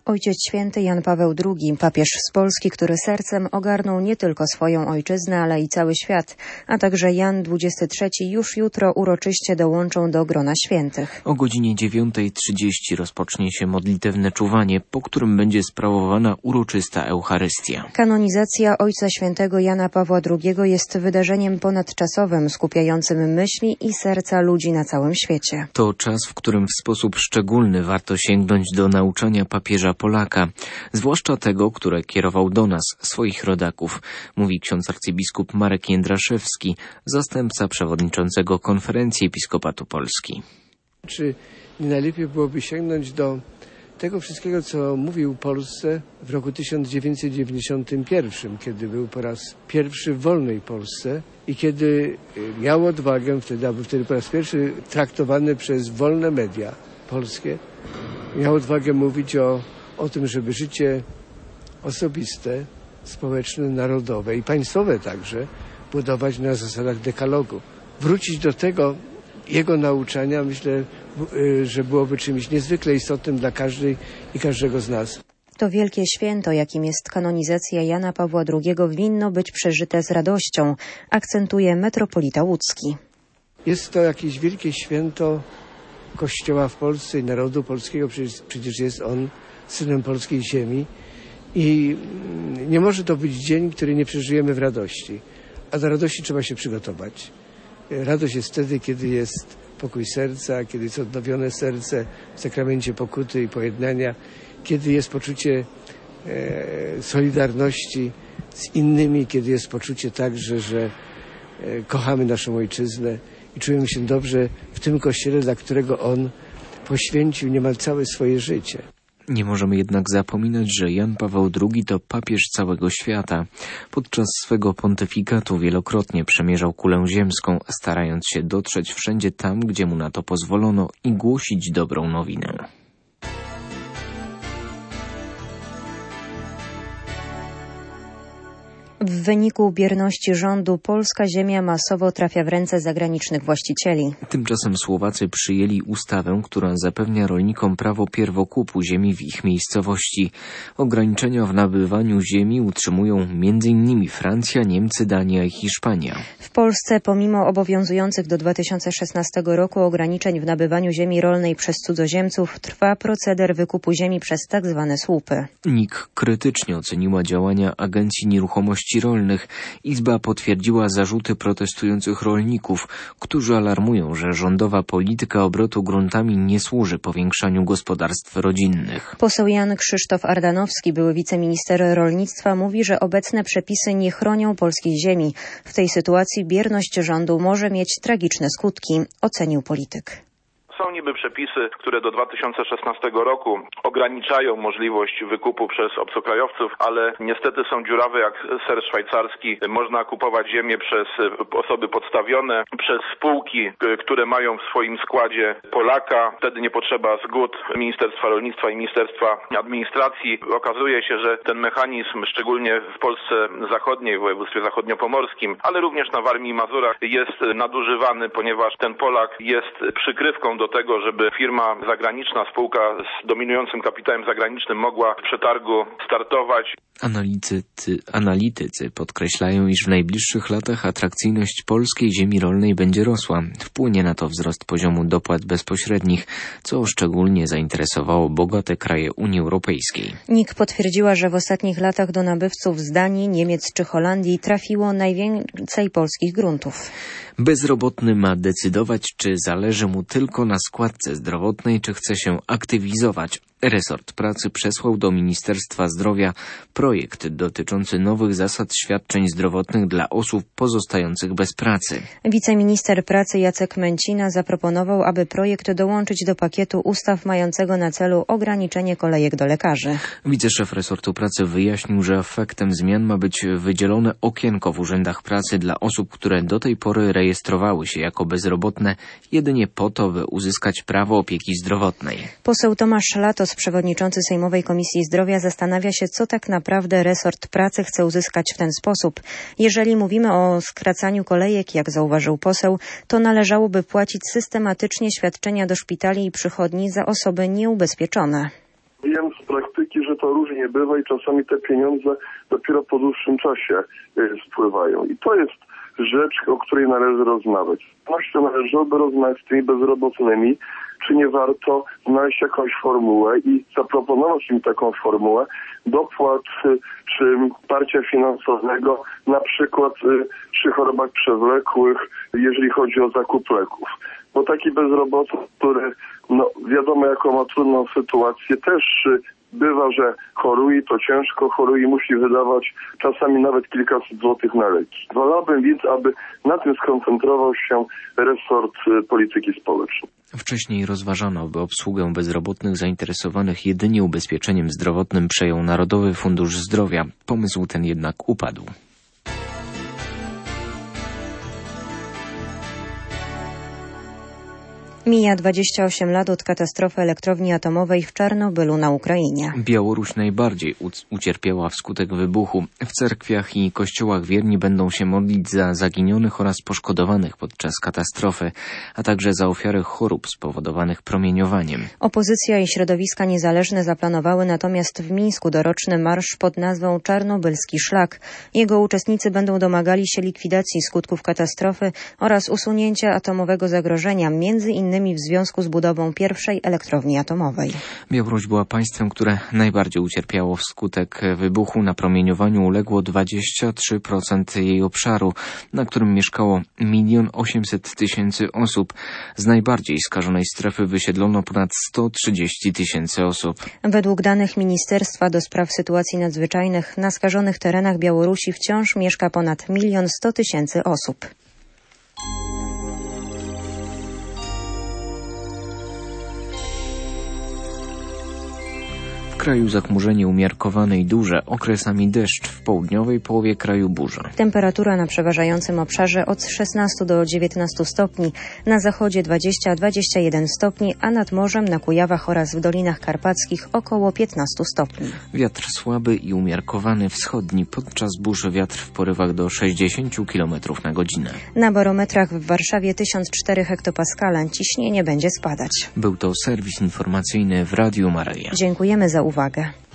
Ojciec Święty Jan Paweł II, papież z Polski, który sercem ogarnął nie tylko swoją ojczyznę, ale i cały świat, a także Jan XXIII już jutro uroczyście dołączą do grona świętych. O godzinie 9:30 rozpocznie się modlitewne czuwanie, po którym będzie sprawowana uroczysta Eucharystia. Kanonizacja Ojca Świętego Jana Pawła II jest wydarzeniem ponadczasowym, skupiającym myśli i serca ludzi na całym świecie. To czas, w którym w sposób szczególny warto sięgnąć do nauczania papieża Polaka, zwłaszcza tego, które kierował do nas, swoich rodaków, mówi ksiądz arcybiskup Marek Jędraszewski, zastępca przewodniczącego Konferencji Episkopatu Polski. Czy nie najlepiej byłoby sięgnąć do tego wszystkiego, co mówił Polsce w roku 1991, kiedy był po raz pierwszy w wolnej Polsce i kiedy miał odwagę, wtedy po raz pierwszy traktowany przez wolne media polskie, miał odwagę mówić o tym, żeby życie osobiste, społeczne, narodowe i państwowe także budować na zasadach dekalogu. Wrócić do tego jego nauczania, myślę, że byłoby czymś niezwykle istotnym dla każdej i każdego z nas. To wielkie święto, jakim jest kanonizacja Jana Pawła II, winno być przeżyte z radością, akcentuje metropolita łódzki. Jest to jakieś wielkie święto Kościoła w Polsce i narodu polskiego, przecież jest on synem polskiej ziemi i nie może to być dzień, który nie przeżyjemy w radości, a do radości trzeba się przygotować. Radość jest wtedy, kiedy jest pokój serca, kiedy jest odnowione serce w sakramencie pokuty i pojednania, kiedy jest poczucie solidarności z innymi, kiedy jest poczucie także, że kochamy naszą ojczyznę i czujemy się dobrze w tym Kościele, dla którego on poświęcił niemal całe swoje życie. Nie możemy jednak zapominać, że Jan Paweł II to papież całego świata. Podczas swego pontyfikatu wielokrotnie przemierzał kulę ziemską, starając się dotrzeć wszędzie tam, gdzie mu na to pozwolono i głosić dobrą nowinę. W wyniku bierności rządu polska ziemia masowo trafia w ręce zagranicznych właścicieli. Tymczasem Słowacy przyjęli ustawę, która zapewnia rolnikom prawo pierwokupu ziemi w ich miejscowości. Ograniczenia w nabywaniu ziemi utrzymują m.in. Francja, Niemcy, Dania i Hiszpania. W Polsce pomimo obowiązujących do 2016 roku ograniczeń w nabywaniu ziemi rolnej przez cudzoziemców trwa proceder wykupu ziemi przez tzw. słupy. NIK krytycznie oceniła działania Agencji Nieruchomości Rolnych. Izba potwierdziła zarzuty protestujących rolników, którzy alarmują, że rządowa polityka obrotu gruntami nie służy powiększaniu gospodarstw rodzinnych. Poseł Jan Krzysztof Ardanowski, były wiceminister rolnictwa, mówi, że obecne przepisy nie chronią polskiej ziemi. W tej sytuacji bierność rządu może mieć tragiczne skutki, ocenił polityk. Są niby przepisy, które do 2016 roku ograniczają możliwość wykupu przez obcokrajowców, ale niestety są dziurawe jak ser szwajcarski. Można kupować ziemię przez osoby podstawione, przez spółki, które mają w swoim składzie Polaka. Wtedy nie potrzeba zgód Ministerstwa Rolnictwa i Ministerstwa Administracji. Okazuje się, że ten mechanizm, szczególnie w Polsce zachodniej, w województwie zachodniopomorskim, ale również na Warmii i Mazurach jest nadużywany, ponieważ ten Polak jest przykrywką do tego, żeby firma zagraniczna, spółka z dominującym kapitałem zagranicznym mogła w przetargu startować. Analitycy podkreślają, iż w najbliższych latach atrakcyjność polskiej ziemi rolnej będzie rosła. Wpłynie na to wzrost poziomu dopłat bezpośrednich, co szczególnie zainteresowało bogate kraje Unii Europejskiej. NIK potwierdziła, że w ostatnich latach do nabywców z Danii, Niemiec czy Holandii trafiło najwięcej polskich gruntów. Bezrobotny ma decydować, czy zależy mu tylko na składce zdrowotnej, czy chce się aktywizować. Resort Pracy przesłał do Ministerstwa Zdrowia projekt dotyczący nowych zasad świadczeń zdrowotnych dla osób pozostających bez pracy. Wiceminister pracy Jacek Męcina zaproponował, aby projekt dołączyć do pakietu ustaw mającego na celu ograniczenie kolejek do lekarzy. Wiceszef resortu pracy wyjaśnił, że efektem zmian ma być wydzielone okienko w urzędach pracy dla osób, które do tej pory rejestrowały się jako bezrobotne jedynie po to, by uzyskać prawo opieki zdrowotnej. Poseł Tomasz Latos, przewodniczący Sejmowej Komisji Zdrowia, zastanawia się, co tak naprawdę resort pracy chce uzyskać w ten sposób. Jeżeli mówimy o skracaniu kolejek, jak zauważył poseł, to należałoby płacić systematycznie świadczenia do szpitali i przychodni za osoby nieubezpieczone. Wiem z praktyki, że to różnie bywa i czasami te pieniądze dopiero po dłuższym czasie spływają. I to jest rzecz, o której należy rozmawiać. Z pewnością należałoby rozmawiać z tymi bezrobotnymi, czy nie warto znaleźć jakąś formułę i zaproponować im taką formułę dopłat czy wsparcia finansowego, na przykład przy chorobach przewlekłych, jeżeli chodzi o zakup leków. Bo taki bezrobotny, który wiadomo jaką ma trudną sytuację, też bywa, że choruje, to ciężko choruje i musi wydawać czasami nawet kilkaset złotych na leki. Wolałbym więc, aby na tym skoncentrował się resort polityki społecznej. Wcześniej rozważano, by obsługę bezrobotnych zainteresowanych jedynie ubezpieczeniem zdrowotnym przejął Narodowy Fundusz Zdrowia. Pomysł ten jednak upadł. Mija 28 lat od katastrofy elektrowni atomowej w Czarnobylu na Ukrainie. Białoruś najbardziej ucierpiała wskutek wybuchu. W cerkwiach i kościołach wierni będą się modlić za zaginionych oraz poszkodowanych podczas katastrofy, a także za ofiary chorób spowodowanych promieniowaniem. Opozycja i środowiska niezależne zaplanowały natomiast w Mińsku doroczny marsz pod nazwą Czarnobylski Szlak. Jego uczestnicy będą domagali się likwidacji skutków katastrofy oraz usunięcia atomowego zagrożenia, między innymi w związku z budową pierwszej elektrowni atomowej. Białoruś była państwem, które najbardziej ucierpiało wskutek wybuchu. Na promieniowaniu uległo 23% jej obszaru, na którym mieszkało 1 800 000 osób. Z najbardziej skażonej strefy wysiedlono ponad 130 000 osób. Według danych Ministerstwa do Spraw Sytuacji Nadzwyczajnych na skażonych terenach Białorusi wciąż mieszka ponad 1 100 000 osób. W kraju zachmurzenie umiarkowane i duże, okresami deszcz, w południowej połowie kraju burza. Temperatura na przeważającym obszarze od 16 do 19 stopni, na zachodzie 20-21 stopni, a nad morzem, na Kujawach oraz w Dolinach Karpackich około 15 stopni. Wiatr słaby i umiarkowany wschodni, podczas burz wiatr w porywach do 60 km na godzinę. Na barometrach w Warszawie 1004 hektopaskale, ciśnienie będzie spadać. Był to serwis informacyjny w Radiu Maryja. Dziękujemy za uwagę.